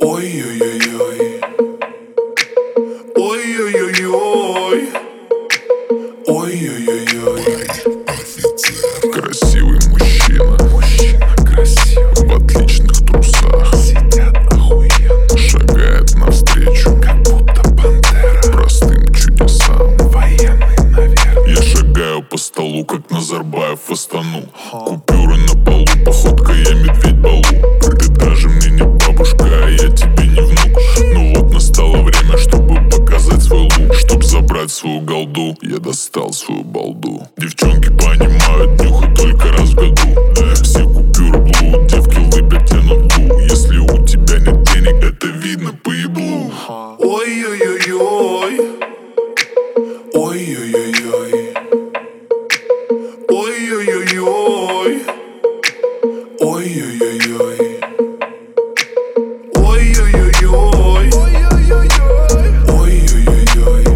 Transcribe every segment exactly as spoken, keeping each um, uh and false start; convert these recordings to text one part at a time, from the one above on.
Ой-ой-ой-ой. Ой-ой-ой-ой. Ой-ой-ой-ой. Красивый мужчина, Мужчина красивый, в отличных трусах, сидят охуенно, шагает навстречу как будто пантера, простым чудесам. военный, наверное. Я шагаю по столу, как Назарбаев в Астану. Купюры на полу, походка, я медведь Балу. Ты даже мне не бабушка, а я тебе не внук. Ну вот настало время, чтобы показать свой лук. Чтоб забрать свою голду, я достал свою балду. Девчонки понимают, нюхать только раз в году. Все купюры блуд, девки лыбят, тянут лу. Если у тебя нет денег, это видно по еблу. Ой-ой-ой-ой. Ой-ой-ой-ой. Ой-ой-ой-ой. Ой-ой-ой-ой. Ой-ой-ой-ой. Ой-ой-ой-ой.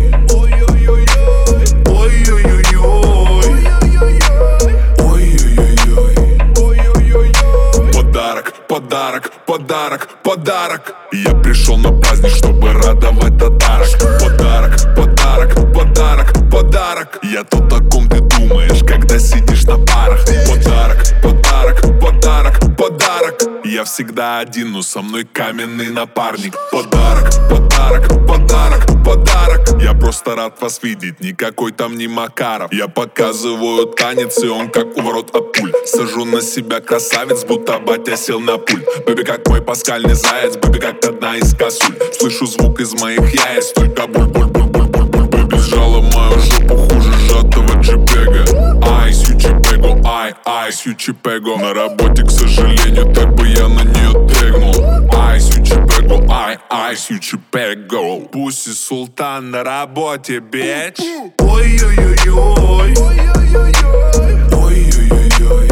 Ой-ой-ой-ой. Подарок, подарок, подарок, подарок. Я пришел на праздник, чтобы радовать татарок. Подарок, подарок, подарок, подарок. Я то, о ком ты думаешь, когда сидишь на парах. Подарок, подарок, подарок, подарок. Я всегда один, но со мной каменный напарник. Подарок, подарок, подарок, подарок. Я просто рад вас видеть, никакой там не Макаров. Я показываю танец, и он как у ворот от пуль. Сажу на себя красавец, будто батя сел на пульт. Бэби как мой пасхальный заяц, бэби как одна из косуль. Слышу звук из моих яиц, только буль-буль-буль-буль-буль-буль. Бэби сжала мою жопу хуже сжатого джипега. Ай, сючипего, ай, ай, сючипего. На работе, к сожалению, так бы я на нее тегнул. Ай, сючипего, ай, ай, сючипего. Пусть и султан на работе, бич. Ой-ой-ой-ой. Ой-ой-ой-ой. Ой-ой-ой-ой.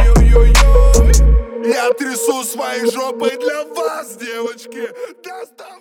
Ой-ой-ой-ой. Я трясу своей жопой для вас, девочки. Достав...